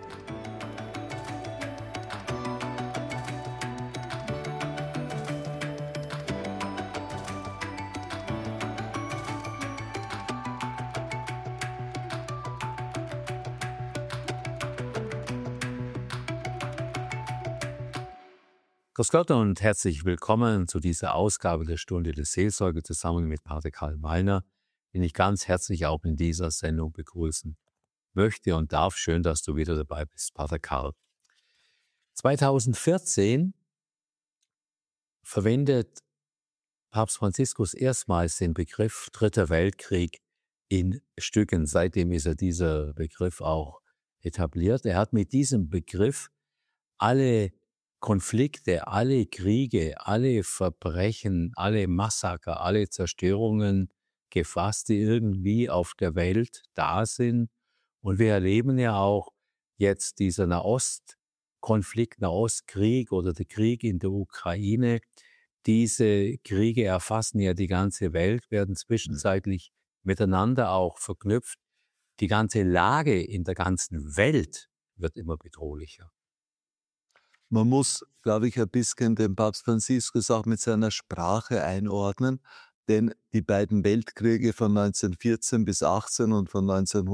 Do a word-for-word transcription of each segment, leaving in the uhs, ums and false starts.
Grüß Gott und herzlich willkommen zu dieser Ausgabe der Stunde der Seelsorge zusammen mit Pater Karl Wallner, den ich ganz herzlich auch in dieser Sendung begrüßen möchte und darf. Schön, dass du wieder dabei bist, Pater Karl. zweitausendvierzehn verwendet Papst Franziskus erstmals den Begriff Dritter Weltkrieg in Stücken. Seitdem ist er dieser Begriff auch etabliert. Er hat mit diesem Begriff alle Konflikte, alle Kriege, alle Verbrechen, alle Massaker, alle Zerstörungen gefasst, die irgendwie auf der Welt da sind. Und wir erleben ja auch jetzt dieser Nahostkonflikt, Nahostkrieg oder der Krieg in der Ukraine. Diese Kriege erfassen ja die ganze Welt, werden zwischenzeitlich miteinander auch verknüpft. Die ganze Lage in der ganzen Welt wird immer bedrohlicher. Man muss, glaube ich, ein bisschen den Papst Franziskus auch mit seiner Sprache einordnen, denn die beiden Weltkriege von neunzehnhundertvierzehn bis achtzehn und von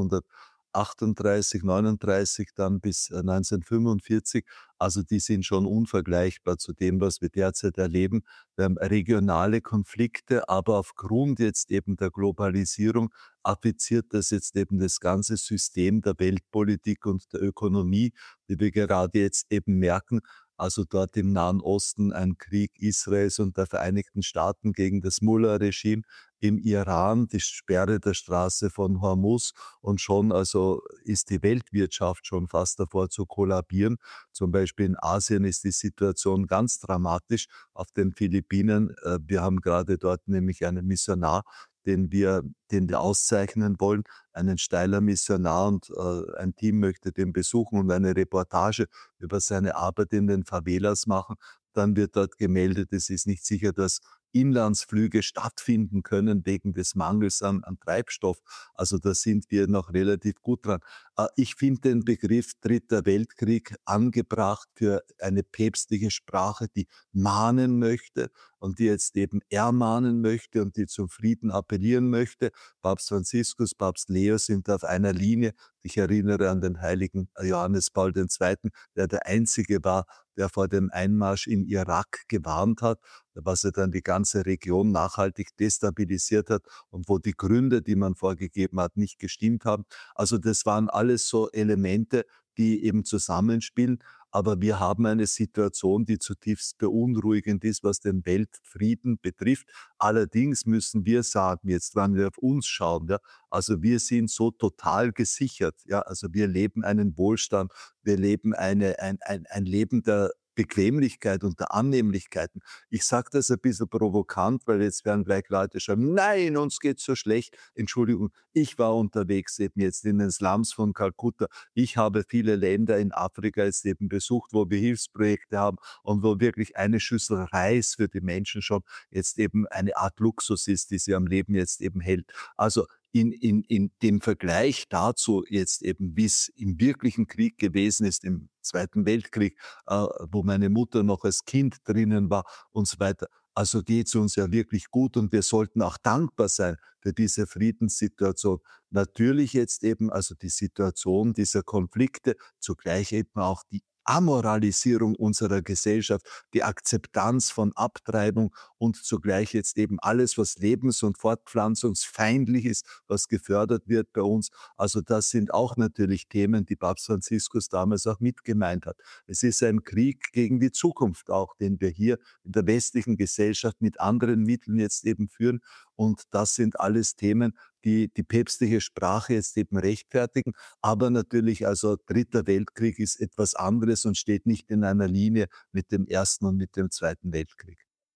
neunzehnhundertachtunddreißig, neununddreißig dann bis neunzehnhundertfünfundvierzig, also die sind schon unvergleichbar zu dem, was wir derzeit erleben. Wir haben regionale Konflikte, aber aufgrund jetzt eben der Globalisierung affiziert das jetzt eben das ganze System der Weltpolitik und der Ökonomie, wie wir gerade jetzt eben merken. Also dort im Nahen Osten ein Krieg Israels und der Vereinigten Staaten gegen das Mullah-Regime, im Iran die Sperre der Straße von Hormuz und schon also ist die Weltwirtschaft schon fast davor zu kollabieren. Zum Beispiel in Asien ist die Situation ganz dramatisch. Auf den Philippinen, äh, wir haben gerade dort nämlich einen Missionar, den wir, den wir auszeichnen wollen, einen Steiler Missionar, und äh, ein Team möchte den besuchen und eine Reportage über seine Arbeit in den Favelas machen. Dann wird dort gemeldet, es ist nicht sicher, dass Inlandsflüge stattfinden können wegen des Mangels an, an Treibstoff. Also da sind wir noch relativ gut dran. Äh, ich finde den Begriff Dritter Weltkrieg angebracht für eine päpstliche Sprache, die mahnen möchte und die jetzt eben ermahnen möchte und die zum Frieden appellieren möchte. Papst Franziskus, Papst Leo sind auf einer Linie. Ich erinnere an den heiligen Johannes Paul der Zweite., der der Einzige war, der vor dem Einmarsch in Irak gewarnt hat, was ja dann die ganze Region nachhaltig destabilisiert hat und wo die Gründe, die man vorgegeben hat, nicht gestimmt haben. Also das waren alles so Elemente, die eben zusammenspielen. Aber wir haben eine Situation, die zutiefst beunruhigend ist, was den Weltfrieden betrifft. Allerdings müssen wir sagen, jetzt wenn wir auf uns schauen, ja, also wir sind so total gesichert. Ja, also wir leben einen Wohlstand, wir leben eine, ein, ein, ein Leben der Bequemlichkeit und der Annehmlichkeiten. Ich sage das ein bisschen provokant, weil jetzt werden gleich Leute schreiben, nein, uns geht's so schlecht. Entschuldigung, ich war unterwegs eben jetzt in den Slums von Kalkutta. Ich habe viele Länder in Afrika jetzt eben besucht, wo wir Hilfsprojekte haben und wo wirklich eine Schüssel Reis für die Menschen schon jetzt eben eine Art Luxus ist, die sie am Leben jetzt eben hält. Also in, in, in dem Vergleich dazu jetzt eben, wie es im wirklichen Krieg gewesen ist, im Zweiten Weltkrieg, äh, wo meine Mutter noch als Kind drinnen war und so weiter. Also geht es uns ja wirklich gut und wir sollten auch dankbar sein für diese Friedenssituation. Natürlich jetzt eben also die Situation dieser Konflikte, zugleich eben auch die Amoralisierung unserer Gesellschaft, die Akzeptanz von Abtreibung und zugleich jetzt eben alles, was lebens- und fortpflanzungsfeindlich ist, was gefördert wird bei uns. Also das sind auch natürlich Themen, die Papst Franziskus damals auch mitgemeint hat. Es ist ein Krieg gegen die Zukunft auch, den wir hier in der westlichen Gesellschaft mit anderen Mitteln jetzt eben führen. Und das sind alles Themen, die die päpstliche Sprache jetzt eben rechtfertigen. Aber natürlich, also Dritter Weltkrieg ist etwas anderes und steht nicht in einer Linie mit dem Ersten und mit dem Zweiten Weltkrieg.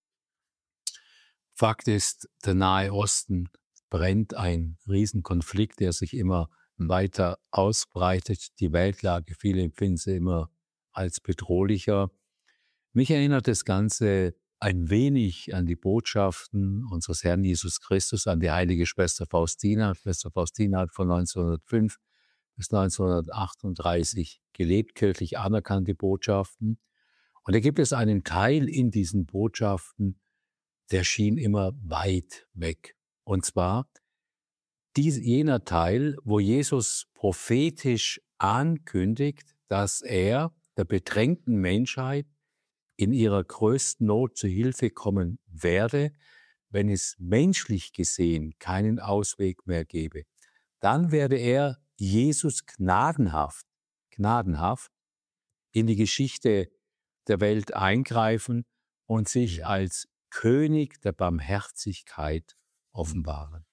Fakt ist, der Nahe Osten brennt, ein Riesenkonflikt, der sich immer weiter ausbreitet. Die Weltlage, viele empfinden sie immer als bedrohlicher. Mich erinnert das Ganze ein wenig an die Botschaften unseres Herrn Jesus Christus, an die heilige Schwester Faustina. Schwester Faustina hat von neunzehnhundertfünf bis neunzehnhundertachtunddreißig gelebt, kirchlich anerkannte Botschaften. Und da gibt es einen Teil in diesen Botschaften, der schien immer weit weg. Und zwar dies, jener Teil, wo Jesus prophetisch ankündigt, dass er der bedrängten Menschheit in ihrer größten Not zu Hilfe kommen werde, wenn es menschlich gesehen keinen Ausweg mehr gäbe. Dann werde er, Jesus, gnadenhaft, gnadenhaft in die Geschichte der Welt eingreifen und sich als König der Barmherzigkeit offenbaren.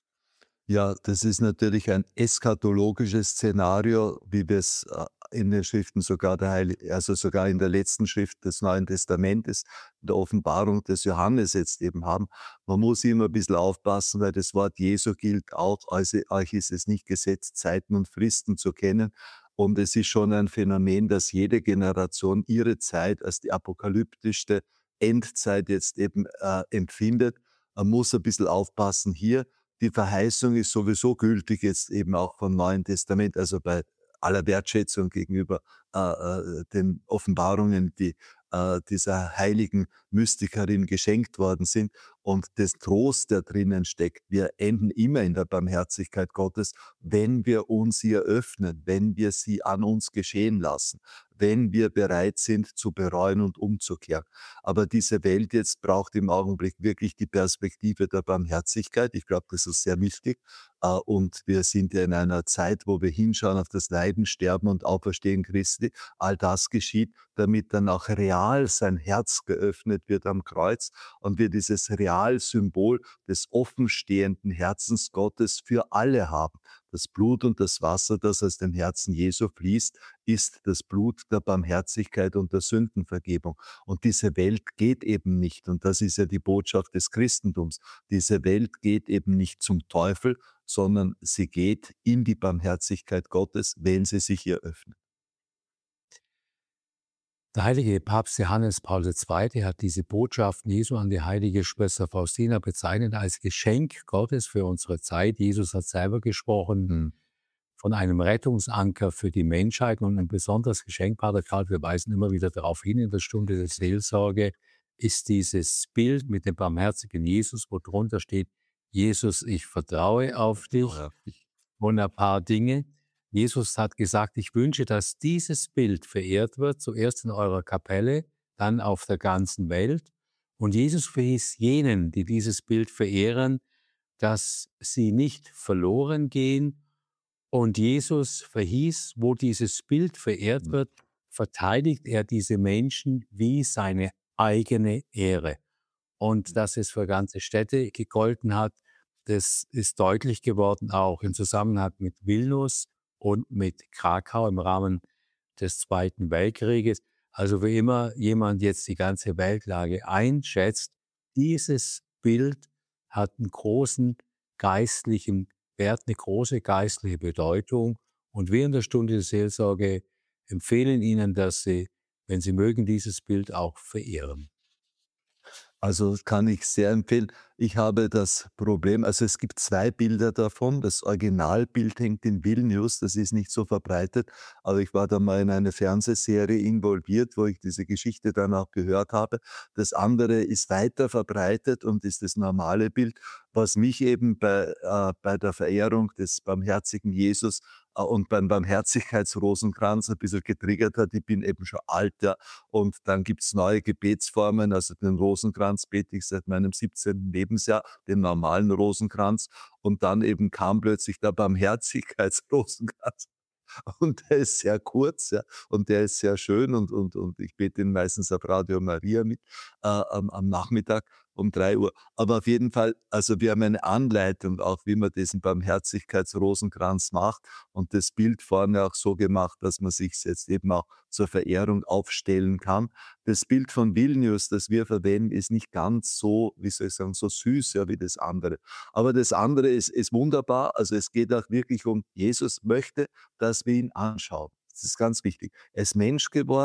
Ja, das ist natürlich ein eschatologisches Szenario, wie wir es äh, in den Schriften sogar der Heil also sogar in der letzten Schrift des Neuen Testamentes, in der Offenbarung des Johannes jetzt eben haben. Man muss immer ein bisschen aufpassen, weil das Wort Jesu gilt auch, also euch ist es nicht gesetzt, Zeiten und Fristen zu kennen. Und es ist schon ein Phänomen, dass jede Generation ihre Zeit als die apokalyptischste Endzeit jetzt eben äh, empfindet. Man muss ein bisschen aufpassen hier. Die Verheißung ist sowieso gültig jetzt eben auch vom Neuen Testament, also bei aller Wertschätzung gegenüber äh, äh, den Offenbarungen, die äh, dieser heiligen Mystikerin geschenkt worden sind. Und das Trost, der drinnen steckt, wir enden immer in der Barmherzigkeit Gottes, wenn wir uns ihr öffnen, wenn wir sie an uns geschehen lassen, wenn wir bereit sind zu bereuen und umzukehren. Aber diese Welt jetzt braucht im Augenblick wirklich die Perspektive der Barmherzigkeit. Ich glaube, das ist sehr wichtig. Äh, Und wir sind ja in einer Zeit, wo wir hinschauen auf das Leiden, Sterben und Auferstehen Christi. All das geschieht, damit dann auch real sein Herz geöffnet wird am Kreuz und wir dieses Realsymbol des offenstehenden Herzens Gottes für alle haben. Das Blut und das Wasser, das aus dem Herzen Jesu fließt, ist das Blut der Barmherzigkeit und der Sündenvergebung. Und diese Welt geht eben nicht, und das ist ja die Botschaft des Christentums, diese Welt geht eben nicht zum Teufel, sondern sie geht in die Barmherzigkeit Gottes, wenn sie sich ihr öffnet. Der heilige Papst Johannes Paul der Zweite hat diese Botschaften Jesu an die heilige Schwester Faustina bezeichnet als Geschenk Gottes für unsere Zeit. Jesus hat selber gesprochen Hm. von einem Rettungsanker für die Menschheit und ein besonderes Geschenk, Pater Karl, wir weisen immer wieder darauf hin, in der Stunde der Seelsorge ist dieses Bild mit dem barmherzigen Jesus, wo drunter steht: Jesus, ich vertraue auf dich, Ja. und ein paar Dinge. Jesus hat gesagt, ich wünsche, dass dieses Bild verehrt wird, zuerst in eurer Kapelle, dann auf der ganzen Welt. Und Jesus verhieß jenen, die dieses Bild verehren, dass sie nicht verloren gehen. Und Jesus verhieß, wo dieses Bild verehrt wird, verteidigt er diese Menschen wie seine eigene Ehre. Und dass es für ganze Städte gegolten hat, das ist deutlich geworden, auch im Zusammenhang mit Vilnius und mit Krakau im Rahmen des Zweiten Weltkrieges. Also wie immer jemand jetzt die ganze Weltlage einschätzt, dieses Bild hat einen großen geistlichen Wert, eine große geistliche Bedeutung. Und wir in der Stunde der Seelsorge empfehlen Ihnen, dass Sie, wenn Sie mögen, dieses Bild auch verehren. Also kann ich sehr empfehlen. Ich habe das Problem, also es gibt zwei Bilder davon. Das Originalbild hängt in Vilnius, das ist nicht so verbreitet, aber ich war da mal in eine Fernsehserie involviert, wo ich diese Geschichte dann auch gehört habe. Das andere ist weiter verbreitet und ist das normale Bild, was mich eben bei, äh, bei der Verehrung des barmherzigen Jesus äh, und beim Barmherzigkeitsrosenkranz ein bisschen getriggert hat. Ich bin eben schon alt, ja, und dann gibt's neue Gebetsformen, also den Rosenkranz bete ich seit meinem siebzehnten Lebensjahr, den normalen Rosenkranz. Und dann eben kam plötzlich der Barmherzigkeitsrosenkranz. Und der ist sehr kurz, ja, und der ist sehr schön und, und, und ich bete ihn meistens auf Radio Maria mit äh, am, am Nachmittag um drei Uhr. Aber auf jeden Fall, also wir haben eine Anleitung auch, wie man diesen Barmherzigkeitsrosenkranz macht und das Bild vorne auch so gemacht, dass man sich jetzt eben auch zur Verehrung aufstellen kann. Das Bild von Vilnius, das wir verwenden, ist nicht ganz so, wie soll ich sagen, so süß, ja, wie das andere. Aber das andere ist, ist wunderbar. Also es geht auch wirklich um, Jesus möchte, dass wir ihn anschauen. Das ist ganz wichtig. Er ist Mensch geworden,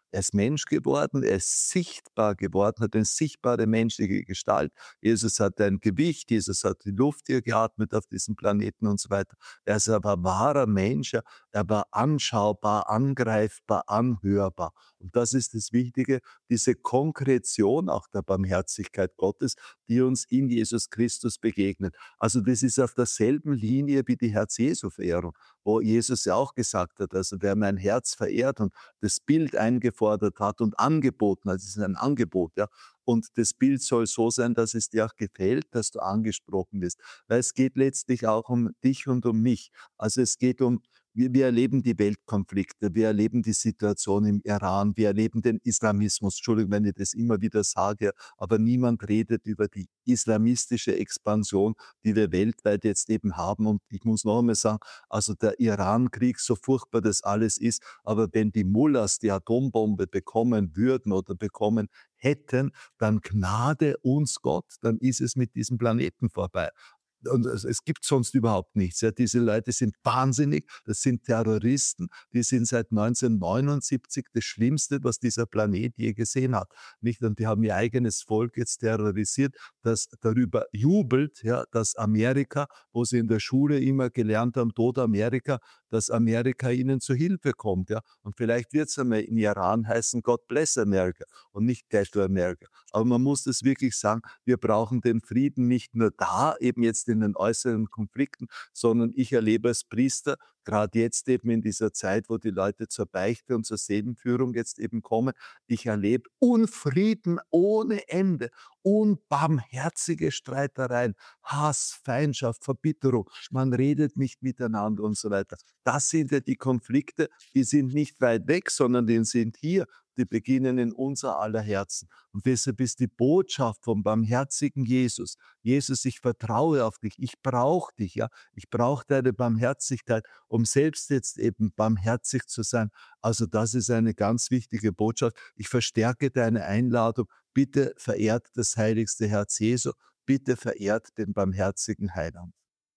Er ist Mensch geworden, er ist sichtbar geworden, hat eine sichtbare menschliche Gestalt. Jesus hat ein Gewicht, Jesus hat die Luft hier geatmet auf diesem Planeten und so weiter. Er ist aber wahrer Mensch, ja. Er war anschaubar, angreifbar, anhörbar. Und das ist das Wichtige, diese Konkretion auch der Barmherzigkeit Gottes, die uns in Jesus Christus begegnet. Also das ist auf derselben Linie wie die Herz-Jesu-Verehrung, wo Jesus ja auch gesagt hat, also wer mein Herz verehrt und das Bild eingefordert hat und angeboten hat, es ist ein Angebot, ja, und das Bild soll so sein, dass es dir auch gefällt, dass du angesprochen wirst. Weil es geht letztlich auch um dich und um mich. Also es geht um, wir, wir erleben die Weltkonflikte, wir erleben die Situation im Iran, wir erleben den Islamismus. Entschuldigung, wenn ich das immer wieder sage, aber niemand redet über die islamistische Expansion, die wir weltweit jetzt eben haben. Und ich muss noch einmal sagen, also der Iran-Krieg, so furchtbar das alles ist, aber wenn die Mullahs die Atombombe bekommen würden oder bekommen hätten, dann gnade uns Gott, dann ist es mit diesem Planeten vorbei. Und es, es gibt sonst überhaupt nichts. Ja. Diese Leute sind wahnsinnig, das sind Terroristen, die sind seit neunzehnhundertneunundsiebzig das Schlimmste, was dieser Planet je gesehen hat. Nicht? Und die haben ihr eigenes Volk jetzt terrorisiert, das darüber jubelt, ja, dass Amerika, wo sie in der Schule immer gelernt haben, Tod Amerika, dass Amerika ihnen zu Hilfe kommt. Ja. Und vielleicht wird es einmal in Iran heißen, God bless America und nicht Death to America. Aber man muss das wirklich sagen, wir brauchen den Frieden nicht nur da, eben jetzt in den äußeren Konflikten, sondern ich erlebe als Priester, gerade jetzt eben in dieser Zeit, wo die Leute zur Beichte und zur Seelenführung jetzt eben kommen, ich erlebe Unfrieden ohne Ende, unbarmherzige Streitereien, Hass, Feindschaft, Verbitterung, man redet nicht miteinander und so weiter. Das sind ja die Konflikte, die sind nicht weit weg, sondern die sind hier. Die beginnen in unser aller Herzen. Und deshalb ist die Botschaft vom barmherzigen Jesus, Jesus, ich vertraue auf dich, ich brauche dich, ja, ich brauche deine Barmherzigkeit, um selbst jetzt eben barmherzig zu sein. Also das ist eine ganz wichtige Botschaft. Ich verstärke deine Einladung, bitte verehrt das heiligste Herz Jesu, bitte verehrt den barmherzigen Heiland.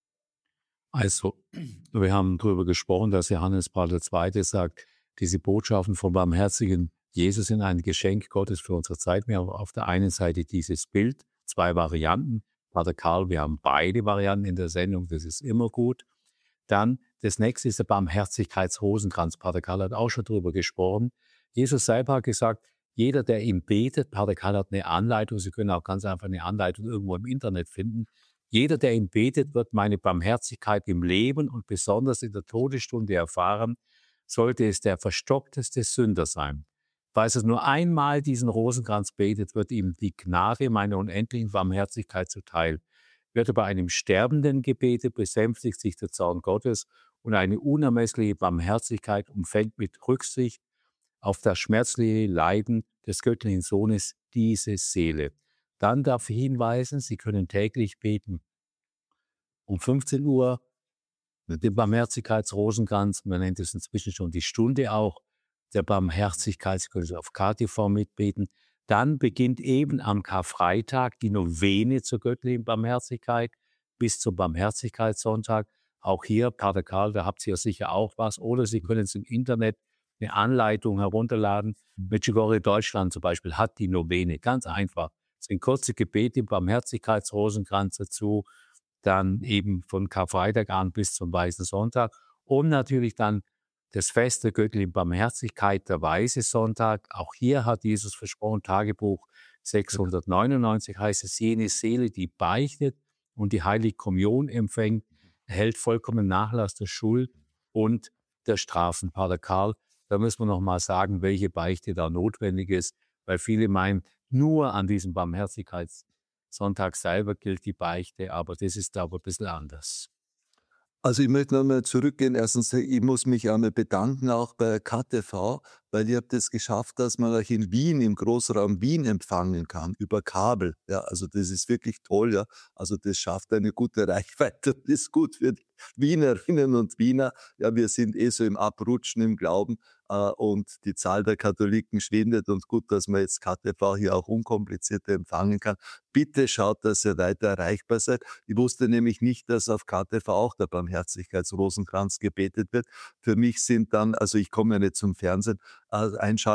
Also, wir haben darüber gesprochen, dass Johannes Paul der Zweite sagt, diese Botschaften vom barmherzigen Jesus sind ein Geschenk Gottes für unsere Zeit. Wir haben auf der einen Seite dieses Bild, zwei Varianten. Pater Karl, wir haben beide Varianten in der Sendung, das ist immer gut. Dann das nächste ist der Barmherzigkeitsrosenkranz. Pater Karl hat auch schon darüber gesprochen. Jesus selber hat gesagt, jeder, der ihm betet, Pater Karl hat eine Anleitung, Sie können auch ganz einfach eine Anleitung irgendwo im Internet finden. Jeder, der ihm betet, wird meine Barmherzigkeit im Leben und besonders in der Todesstunde erfahren, sollte es der verstockteste Sünder sein. Falls er nur einmal diesen Rosenkranz betet, wird ihm die Gnade meiner unendlichen Barmherzigkeit zuteil. Wird er bei einem Sterbenden gebetet, besänftigt sich der Zorn Gottes und eine unermessliche Barmherzigkeit umfängt mit Rücksicht auf das schmerzliche Leiden des göttlichen Sohnes diese Seele. Dann darf ich hinweisen, Sie können täglich beten. Um fünfzehn Uhr den Barmherzigkeitsrosenkranz, man nennt es inzwischen schon die Stunde auch, der Barmherzigkeit, Sie können es auf K T V mitbeten. Dann beginnt eben am Karfreitag die Novene zur göttlichen Barmherzigkeit bis zum Barmherzigkeitssonntag. Auch hier, Pater Karl, da habt ihr sicher auch was. Oder Sie können es im Internet eine Anleitung herunterladen. Medjugorje Deutschland zum Beispiel hat die Novene, ganz einfach. Es sind kurze Gebete im Barmherzigkeitsrosenkranz dazu, dann eben von Karfreitag an bis zum Weißen Sonntag und natürlich dann das Fest der göttlichen Barmherzigkeit, der Weiße Sonntag. Auch hier hat Jesus versprochen, Tagebuch sechshundertneunundneunzig heißt es, jene Seele, die beichtet und die Heilige Kommunion empfängt, erhält vollkommen Nachlass der Schuld und der Strafen. Pater Karl, da müssen wir noch mal sagen, welche Beichte da notwendig ist, weil viele meinen, nur an diesem Barmherzigkeitssonntag selber gilt die Beichte, aber das ist aber ein bisschen anders. Also ich möchte nochmal zurückgehen. Erstens, ich muss mich einmal bedanken auch bei K T V, weil ihr habt es geschafft, dass man euch in Wien, im Großraum Wien empfangen kann, über Kabel. Ja, also das ist wirklich toll, ja. Also das schafft eine gute Reichweite. Das ist gut für die Wienerinnen und Wiener. Ja, wir sind eh so im Abrutschen im Glauben äh, und die Zahl der Katholiken schwindet und gut, dass man jetzt K T V hier auch unkomplizierter empfangen kann. Bitte schaut, dass ihr weiter erreichbar seid. Ich wusste nämlich nicht, dass auf K T V auch der Barmherzigkeitsrosenkranz gebetet wird. Für mich sind dann, also ich komme ja nicht zum Fernsehen, äh, einschalten,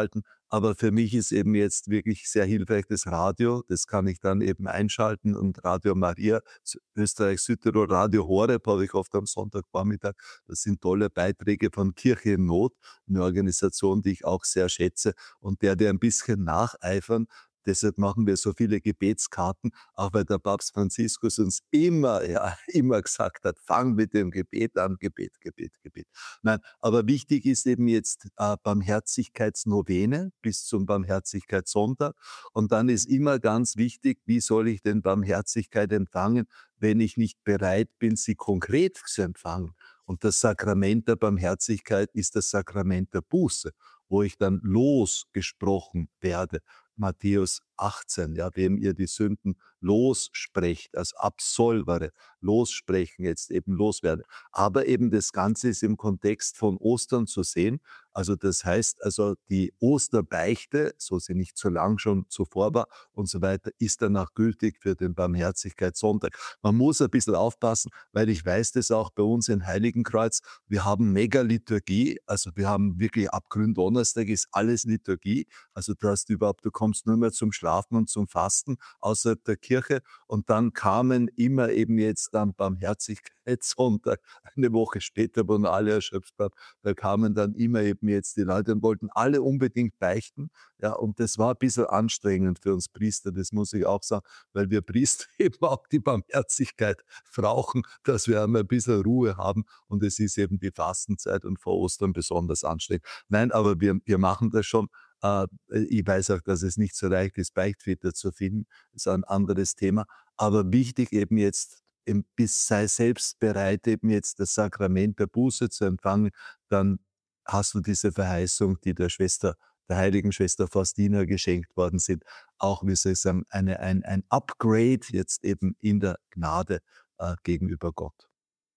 Aber für mich ist eben jetzt wirklich sehr hilfreich das Radio. Das kann ich dann eben einschalten und Radio Maria, S- Österreich, Südtirol, Radio Horeb habe ich oft am Sonntagvormittag. Das sind tolle Beiträge von Kirche in Not, eine Organisation, die ich auch sehr schätze und der, der ein bisschen nacheifern. Deshalb machen wir so viele Gebetskarten, auch weil der Papst Franziskus uns immer, ja, immer gesagt hat, fang mit dem Gebet an, Gebet, Gebet, Gebet. Nein, aber wichtig ist eben jetzt äh, Barmherzigkeitsnovene bis zum Barmherzigkeitssonntag. Und dann ist immer ganz wichtig, wie soll ich denn Barmherzigkeit empfangen, wenn ich nicht bereit bin, sie konkret zu empfangen. Und das Sakrament der Barmherzigkeit ist das Sakrament der Buße, wo ich dann losgesprochen werde. Matthäus achtzehn, ja, wem ihr die Sünden lossprecht, als Absolvere, lossprechen, jetzt eben loswerde. Aber eben das Ganze ist im Kontext von Ostern zu sehen. Also das heißt, also die Osterbeichte, so sie nicht so lang schon zuvor war und so weiter, ist danach gültig für den Barmherzigkeitssonntag. Man muss ein bisschen aufpassen, weil ich weiß das auch bei uns in Heiligenkreuz, wir haben Megaliturgie, also wir haben wirklich ab Gründonnerstag ist alles Liturgie, also du hast überhaupt, du kommst nur mehr zum Schlafen und zum Fasten außerhalb der Kirche und dann kamen immer eben jetzt am Barmherzigkeitssonntag, eine Woche später, wo noch alle erschöpft waren, da kamen dann immer eben jetzt die Leute und wollten alle unbedingt beichten. Ja, und das war ein bisschen anstrengend für uns Priester, das muss ich auch sagen, weil wir Priester eben auch die Barmherzigkeit brauchen, dass wir einmal ein bisschen Ruhe haben. Und es ist eben die Fastenzeit und vor Ostern besonders anstrengend. Nein, aber wir, wir machen das schon. Äh, ich weiß auch, dass es nicht so leicht ist, Beichtväter zu finden. Das ist ein anderes Thema. Aber wichtig eben jetzt, eben bis sei selbst bereit, eben jetzt das Sakrament der Buße zu empfangen, dann hast du diese Verheißung, die der Schwester, der heiligen Schwester Faustina geschenkt worden sind, auch, wie soll ich sagen, eine, ein, ein Upgrade jetzt eben in der Gnade äh, gegenüber Gott.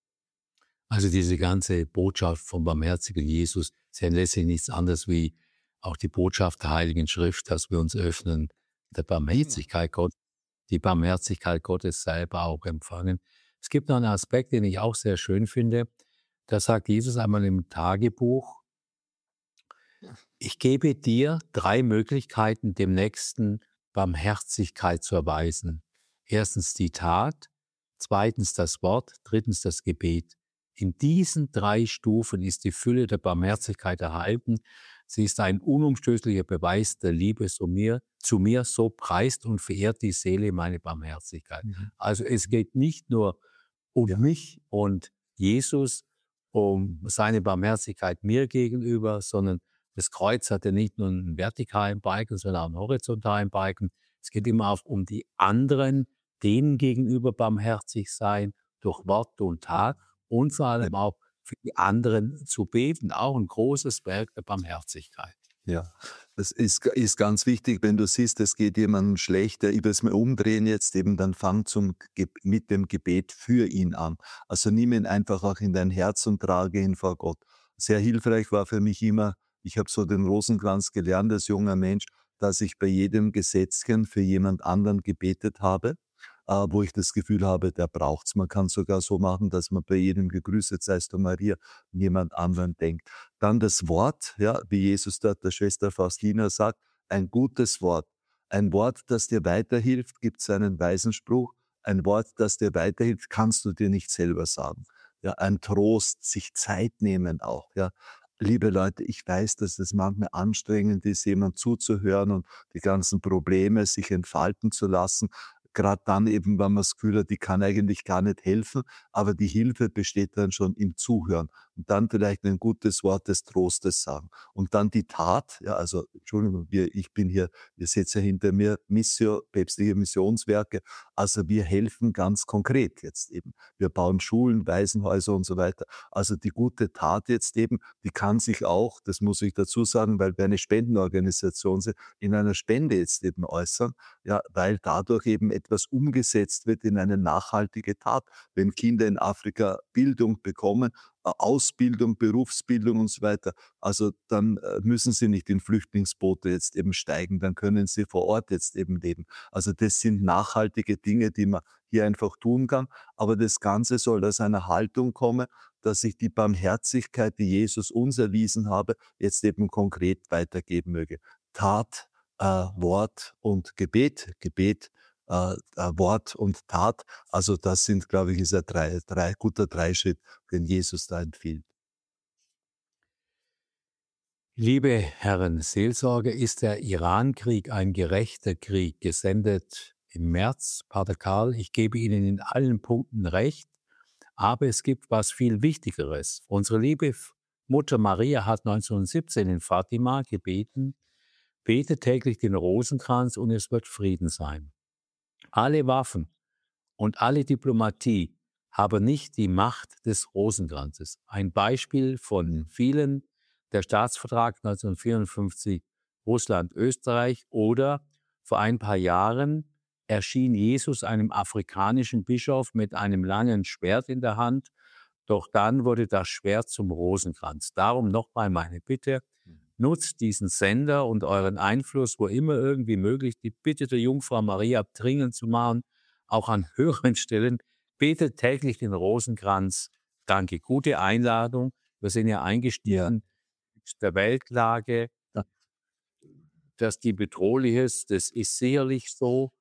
Also diese ganze Botschaft vom barmherzigen Jesus ist ja letztlich nichts anderes wie auch die Botschaft der Heiligen Schrift, dass wir uns öffnen, der Barmherzigkeit Gottes, die Barmherzigkeit Gottes selber auch empfangen. Es gibt noch einen Aspekt, den ich auch sehr schön finde. Da sagt Jesus einmal im Tagebuch, ich gebe dir drei Möglichkeiten, dem Nächsten Barmherzigkeit zu erweisen. Erstens die Tat, zweitens das Wort, drittens das Gebet. In diesen drei Stufen ist die Fülle der Barmherzigkeit erhalten. Sie ist ein unumstößlicher Beweis der Liebe zu mir. Zu mir so preist und verehrt die Seele meine Barmherzigkeit. Mhm. Also es geht nicht nur um Ja. mich und Jesus, um seine Barmherzigkeit mir gegenüber, sondern das Kreuz hat ja nicht nur einen vertikalen Balken, sondern auch einen horizontalen Balken. Es geht immer auch um die anderen, denen gegenüber barmherzig sein, durch Wort und Tat und vor allem auch für die anderen zu beten. Auch ein großes Werk der Barmherzigkeit. Ja, das ist, ist ganz wichtig, wenn du siehst, es geht jemandem schlecht, ich will es mir umdrehen jetzt eben, dann fang zum, Ge- mit dem Gebet für ihn an. Also nimm ihn einfach auch in dein Herz und trage ihn vor Gott. Sehr hilfreich war für mich immer, ich habe so den Rosenkranz gelernt als junger Mensch, dass ich bei jedem Gesetzchen für jemand anderen gebetet habe, äh, wo ich das Gefühl habe, der braucht's. Man kann sogar so machen, dass man bei jedem gegrüßet seist du Maria jemand anderen denkt. Dann das Wort, ja, wie Jesus dort der Schwester Faustina sagt, ein gutes Wort. Ein Wort, das dir weiterhilft, gibt es einen weisen Spruch. Ein Wort, das dir weiterhilft, kannst du dir nicht selber sagen. Ja, ein Trost, sich Zeit nehmen auch. Ja. Liebe Leute, ich weiß, dass es manchmal anstrengend ist, jemand zuzuhören und die ganzen Probleme sich entfalten zu lassen. Gerade dann eben, wenn man das Gefühl hat, die kann eigentlich gar nicht helfen, aber die Hilfe besteht dann schon im Zuhören und dann vielleicht ein gutes Wort des Trostes sagen. Und dann die Tat, ja, also Entschuldigung, wir, ich bin hier, ihr seht ja hinter mir, Missio, päpstliche Missionswerke, also wir helfen ganz konkret jetzt eben. Wir bauen Schulen, Waisenhäuser und so weiter. Also die gute Tat jetzt eben, die kann sich auch, das muss ich dazu sagen, weil wir eine Spendenorganisation sind, in einer Spende jetzt eben äußern, ja, weil dadurch eben etwas umgesetzt wird in eine nachhaltige Tat. Wenn Kinder in Afrika Bildung bekommen, äh, Ausbildung, Berufsbildung und so weiter, also dann äh, müssen sie nicht in Flüchtlingsboote jetzt eben steigen, dann können sie vor Ort jetzt eben leben. Also das sind nachhaltige Dinge, die man hier einfach tun kann. Aber das Ganze soll aus einer Haltung kommen, dass ich die Barmherzigkeit, die Jesus uns erwiesen habe, jetzt eben konkret weitergeben möge. Tat, äh, Wort und Gebet. Gebet, äh, äh, Wort und Tat. Also das sind, glaube ich, ist ein drei, drei, guter Dreischritt, den Jesus da empfiehlt. Liebe Herren Seelsorger, ist der Irankrieg ein gerechter Krieg? Gesendet im März, Pater Karl, ich gebe Ihnen in allen Punkten recht, aber es gibt was viel Wichtigeres. Unsere liebe Mutter Maria hat neunzehnhundertsiebzehn in Fatima gebeten, bete täglich den Rosenkranz und es wird Frieden sein. Alle Waffen und alle Diplomatie haben nicht die Macht des Rosenkranzes. Ein Beispiel von vielen, der Staatsvertrag neunzehnhundertvierundfünfzig Russland-Österreich oder vor ein paar Jahren erschien Jesus einem afrikanischen Bischof mit einem langen Schwert in der Hand, doch dann wurde das Schwert zum Rosenkranz. Darum nochmal meine Bitte, nutzt diesen Sender und euren Einfluss, wo immer irgendwie möglich, die Bitte der Jungfrau Maria dringend zu machen, auch an höheren Stellen, betet täglich den Rosenkranz. Danke. Gute Einladung. Wir sind ja eingestiegen mit der Weltlage, Ja. dass die bedrohlich ist. Das ist sicherlich so.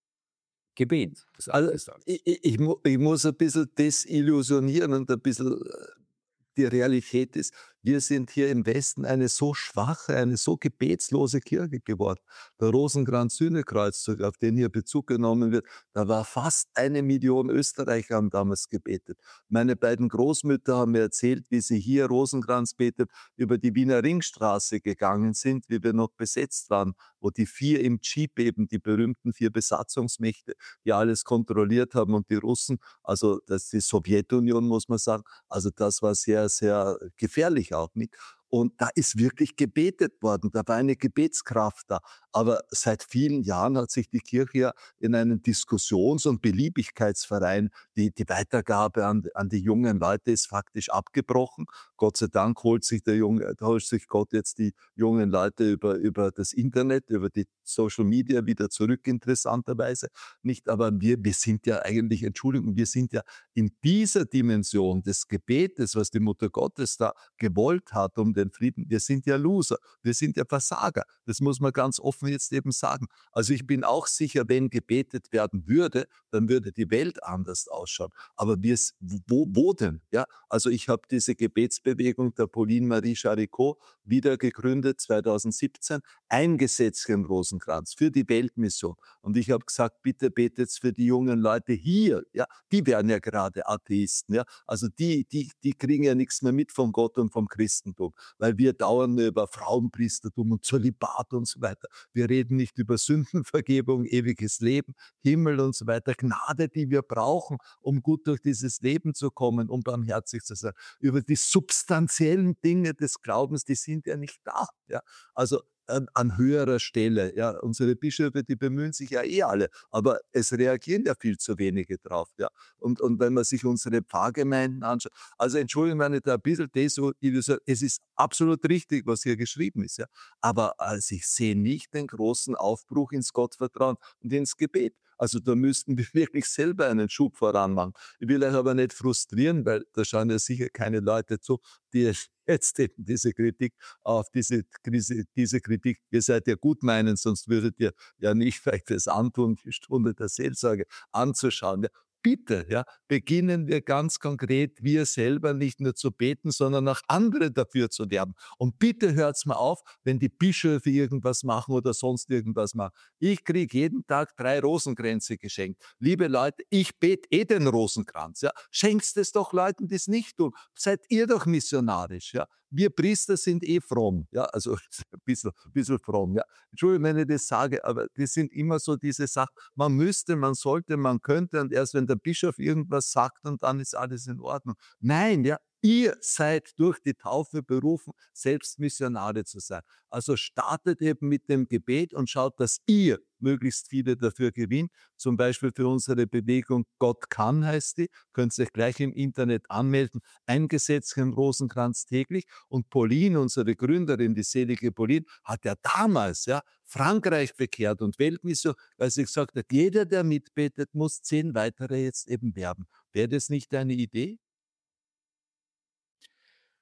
Gebet. Das Also ist alles. ich, ich, ich mu- ich muss ein bisschen desillusionieren und ein bisschen äh, die Realität ist, wir sind hier im Westen eine so schwache, eine so gebetslose Kirche geworden. Der Rosenkranz-Sühnekreuzzug, auf den hier Bezug genommen wird, da war fast eine Million Österreicher haben damals gebetet. Meine beiden Großmütter haben mir erzählt, wie sie hier Rosenkranz betet, über die Wiener Ringstraße gegangen sind, wie wir noch besetzt waren, wo die vier im Jeep eben, die berühmten vier Besatzungsmächte, die alles kontrolliert haben und die Russen, also das ist die Sowjetunion, muss man sagen, also das war sehr, sehr gefährlich auch nicht. Und da ist wirklich gebetet worden, da war eine Gebetskraft da. Aber seit vielen Jahren hat sich die Kirche ja in einen Diskussions- und Beliebigkeitsverein, die, die Weitergabe an, an die jungen Leute ist faktisch abgebrochen. Gott sei Dank holt sich, der Junge, holt sich Gott jetzt die jungen Leute über, über das Internet, über die Social Media wieder zurück, interessanterweise. Nicht, aber wir, wir sind ja eigentlich, Entschuldigung, wir sind ja in dieser Dimension des Gebetes, was die Mutter Gottes da gewollt hat um den Frieden, wir sind ja Loser, wir sind ja Versager. Das muss man ganz offen jetzt eben sagen. Also ich bin auch sicher, wenn gebetet werden würde, dann würde die Welt anders ausschauen. Aber wir, wo, wo denn? Ja, also ich habe diese Gebetsbewegung der Pauline Marie Charicot wieder gegründet zweitausendsiebzehn, eingesetzt im Rosenkranz für die Weltmission. Und ich habe gesagt, bitte betet für die jungen Leute hier. Ja, die werden ja gerade Atheisten. Ja, also die, die, die kriegen ja nichts mehr mit von Gott und vom Christentum, weil wir dauern nur über Frauenpriestertum und Zölibat und so weiter. Wir reden nicht über Sündenvergebung, ewiges Leben, Himmel und so weiter, Gnade, die wir brauchen, um gut durch dieses Leben zu kommen, um barmherzig zu sein. Über die substanziellen Dinge des Glaubens, die sind ja nicht da. Ja? Also an, an höherer Stelle. Ja, unsere Bischöfe, die bemühen sich ja eh alle, aber es reagieren ja viel zu wenige drauf. Ja. Und, und wenn man sich unsere Pfarrgemeinden anschaut, also entschuldigen wir nicht ein bisschen desillusioniert, es ist absolut richtig, was hier geschrieben ist. Ja. Aber also ich sehe nicht den großen Aufbruch ins Gottvertrauen und ins Gebet. Also da müssten wir wirklich selber einen Schub voran machen. Ich will euch aber nicht frustrieren, weil da schauen ja sicher keine Leute zu, die jetzt eben diese Kritik auf diese, diese, diese Kritik, ihr seid ja gut meinen, sonst würdet ihr ja nicht vielleicht das antun, die Stunde der Seelsorge anzuschauen. Ja. Bitte, ja, beginnen wir ganz konkret, wir selber nicht nur zu beten, sondern auch andere dafür zu werben. Und bitte hört's mal auf, wenn die Bischöfe irgendwas machen oder sonst irgendwas machen. Ich kriege jeden Tag drei Rosenkränze geschenkt. Liebe Leute, ich bete eh den Rosenkranz. Ja. Schenkt es doch Leuten, die es nicht tun. Seid ihr doch missionarisch. Ja. Wir Priester sind eh fromm. Ja, also ein bisschen, ein bisschen fromm. Ja. Entschuldigung, wenn ich das sage, aber das sind immer so diese Sachen. Man müsste, man sollte, man könnte und erst wenn der Bischof irgendwas sagt und dann ist alles in Ordnung. Nein, ja, ihr seid durch die Taufe berufen, selbst Missionare zu sein. Also startet eben mit dem Gebet und schaut, dass ihr möglichst viele dafür gewinnt. Zum Beispiel für unsere Bewegung Gott kann heißt die. Könnt ihr euch gleich im Internet anmelden. Eingesetzt im Rosenkranz täglich. Und Pauline, unsere Gründerin, die selige Pauline, hat ja damals ja, Frankreich bekehrt und Weltmission, weil sie gesagt hat, jeder, der mitbetet, muss zehn weitere jetzt eben werben. Wäre das nicht eine Idee?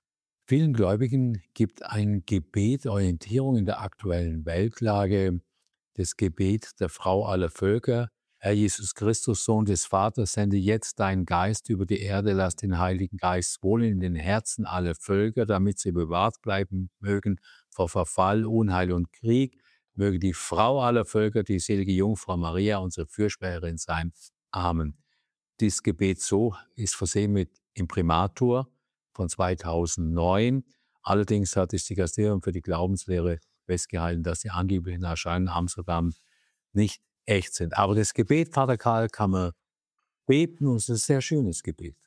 Vielen Gläubigen gibt ein Gebet Orientierung in der aktuellen Weltlage. Das Gebet der Frau aller Völker. Herr Jesus Christus, Sohn des Vaters, sende jetzt deinen Geist über die Erde, lass den Heiligen Geist wohnen in den Herzen aller Völker, damit sie bewahrt bleiben mögen vor Verfall, Unheil und Krieg. Möge die Frau aller Völker, die selige Jungfrau Maria, unsere Fürsprecherin sein. Amen. Dieses Gebet so ist versehen mit Imprimatur von zweitausendneun. Allerdings hat das Dikasterium für die Glaubenslehre festgehalten, dass die angeblichen Erscheinungen in Amsterdam nicht echt sind. Aber das Gebet, Pater Karl, kann man beten und es ist ein sehr schönes Gebet.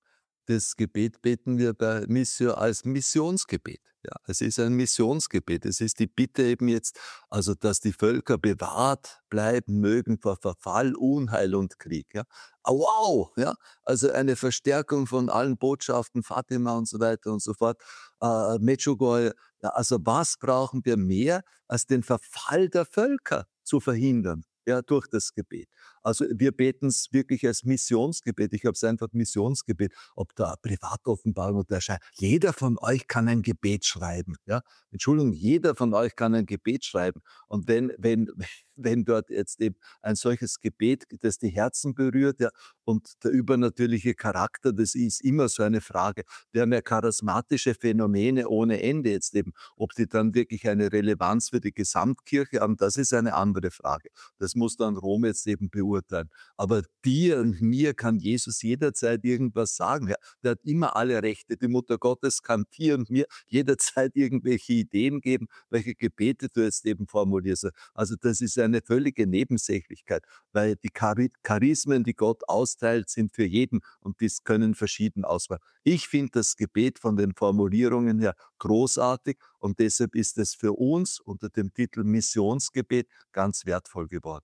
Das Gebet beten wir bei Missio als Missionsgebet. Ja, es ist ein Missionsgebet. Es ist die Bitte eben jetzt, also dass die Völker bewahrt bleiben mögen vor Verfall, Unheil und Krieg. Ja. Ah, wow! Ja, also eine Verstärkung von allen Botschaften, Fatima und so weiter und so fort, äh, Medjugorje. Ja, also was brauchen wir mehr, als den Verfall der Völker zu verhindern? Ja, durch das Gebet. Also wir beten es wirklich als Missionsgebet. Ich habe es einfach Missionsgebet, ob da Privatoffenbarung oder Erschein. Jeder von euch kann ein Gebet schreiben. Ja? Entschuldigung, jeder von euch kann ein Gebet schreiben. Und wenn, wenn, wenn dort jetzt eben ein solches Gebet, das die Herzen berührt, ja, und der übernatürliche Charakter, das ist immer so eine Frage. Wir haben ja charismatische Phänomene ohne Ende jetzt eben. Ob die dann wirklich eine Relevanz für die Gesamtkirche haben, das ist eine andere Frage. Das muss dann Rom jetzt eben beurteilen. Aber dir und mir kann Jesus jederzeit irgendwas sagen. Ja, der hat immer alle Rechte. Die Mutter Gottes kann dir und mir jederzeit irgendwelche Ideen geben, welche Gebete du jetzt eben formulierst. Also das ist eine völlige Nebensächlichkeit, weil die Chari- Charismen, die Gott austeilt, sind für jeden und dies können verschieden auswählen. Ich finde das Gebet von den Formulierungen her großartig und deshalb ist es für uns unter dem Titel Missionsgebet ganz wertvoll geworden.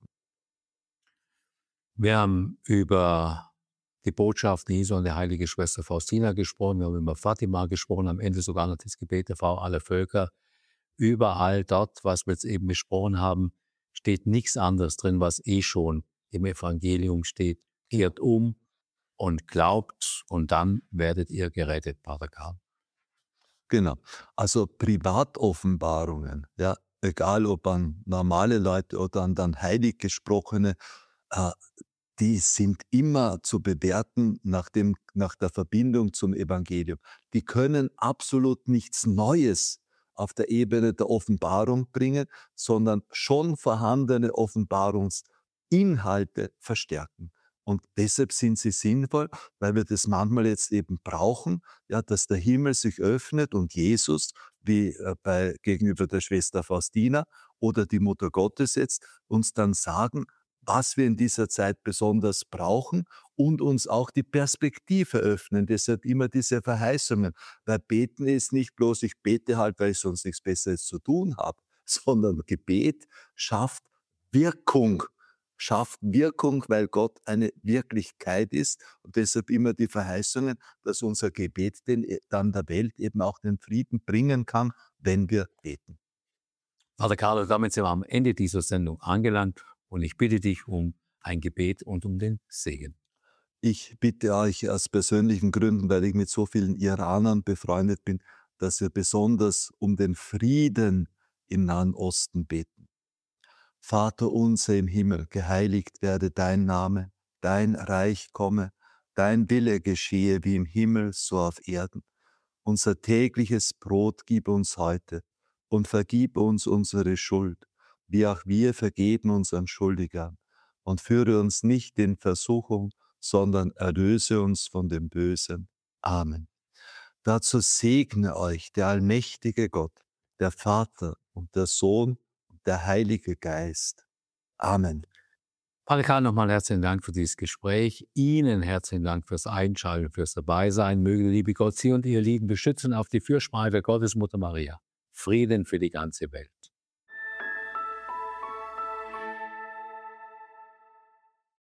Wir haben über die Botschaften Jesu an die heilige Schwester Faustina gesprochen, wir haben über Fatima gesprochen, am Ende sogar noch das Gebet der Frau aller Völker. Überall dort, was wir jetzt eben besprochen haben, steht nichts anderes drin, was eh schon im Evangelium steht. Kehrt um und glaubt und dann werdet ihr gerettet, Pater Karl. Genau. Also Privatoffenbarungen, ja, egal ob an normale Leute oder an dann heilig gesprochene, äh, die sind immer zu bewerten nach, dem, nach der Verbindung zum Evangelium. Die können absolut nichts Neues auf der Ebene der Offenbarung bringen, sondern schon vorhandene Offenbarungsinhalte verstärken. Und deshalb sind sie sinnvoll, weil wir das manchmal jetzt eben brauchen, ja, dass der Himmel sich öffnet und Jesus, wie äh, bei, gegenüber der Schwester Faustina oder die Mutter Gottes jetzt, uns dann sagen, was wir in dieser Zeit besonders brauchen und uns auch die Perspektive öffnen. Deshalb immer diese Verheißungen. Weil Beten ist nicht bloß, ich bete halt, weil ich sonst nichts Besseres zu tun habe, sondern Gebet schafft Wirkung. Schafft Wirkung, weil Gott eine Wirklichkeit ist und deshalb immer die Verheißungen, dass unser Gebet den, dann der Welt eben auch den Frieden bringen kann, wenn wir beten. Pater Karl, damit sind wir am Ende dieser Sendung angelangt und ich bitte dich um ein Gebet und um den Segen. Ich bitte euch aus persönlichen Gründen, weil ich mit so vielen Iranern befreundet bin, dass wir besonders um den Frieden im Nahen Osten beten. Vater unser im Himmel, geheiligt werde dein Name, dein Reich komme, dein Wille geschehe wie im Himmel, so auf Erden. Unser tägliches Brot gib uns heute und vergib uns unsere Schuld, wie auch wir vergeben unseren Schuldigern. Und führe uns nicht in Versuchung, sondern erlöse uns von dem Bösen. Amen. Dazu segne euch der allmächtige Gott, der Vater und der Sohn und der Heilige Geist. Amen. Pater Karl, nochmal herzlichen Dank für dieses Gespräch. Ihnen herzlichen Dank fürs Einschalten, fürs Dabeisein. Möge der liebe Gott Sie und Ihr Lieben beschützen auf die Fürsprache der Gottesmutter Maria. Frieden für die ganze Welt.